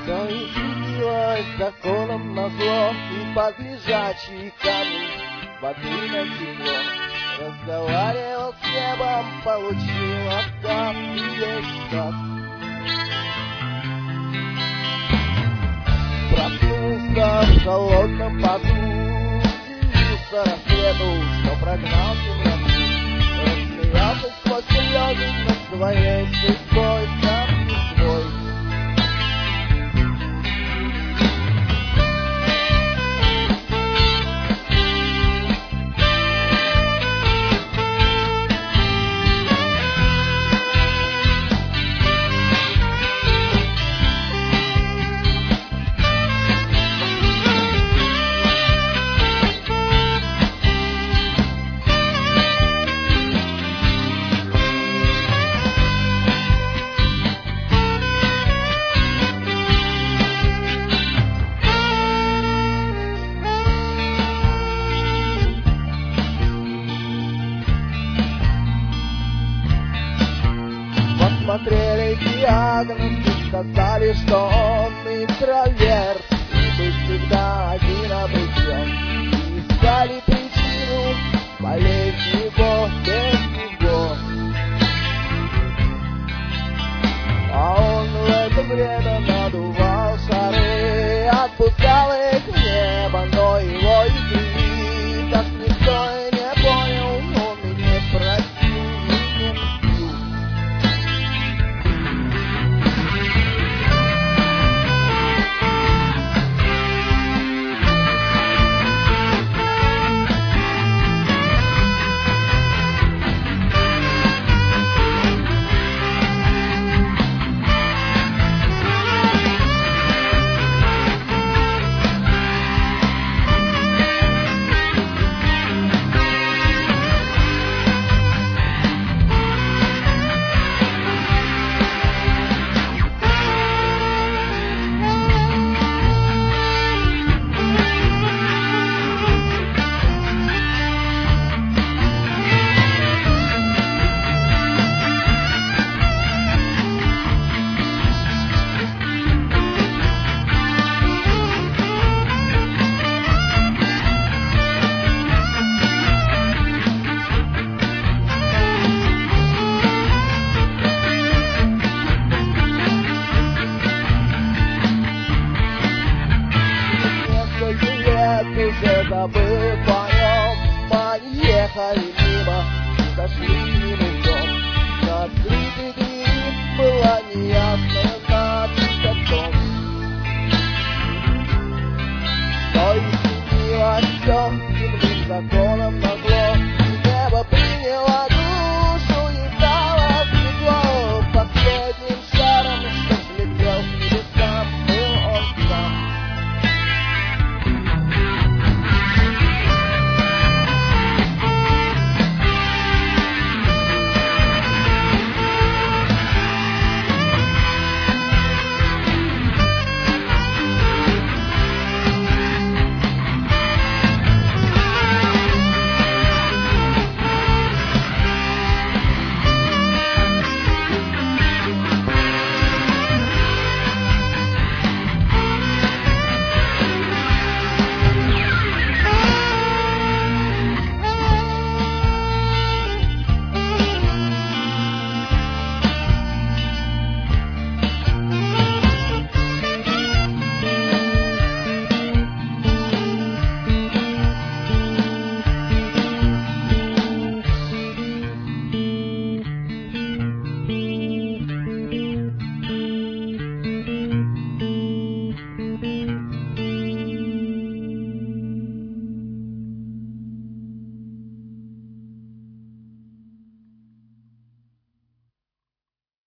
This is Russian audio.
Все изменилось законом назло, и под лежачие камни воды натекло. Разговаривал с небом, получил отказ и весь сказ. Проснулся в холодном поту, удивился рассвету, что прогнал темноту. Рассмеялся сквозь слезы над своей судьбой, сам не свой. Посмотрели диагноз, сказали, что он интроверт, и быть всегда один обречен. Искали причину болезни его без него. А он в это время надувал шары, отпускал их в небо, но его игры так никто и не понял. Он и не простил, и не мстил. Уже забыв о нем, они ехали мимо, зашли ему в дом. На открытый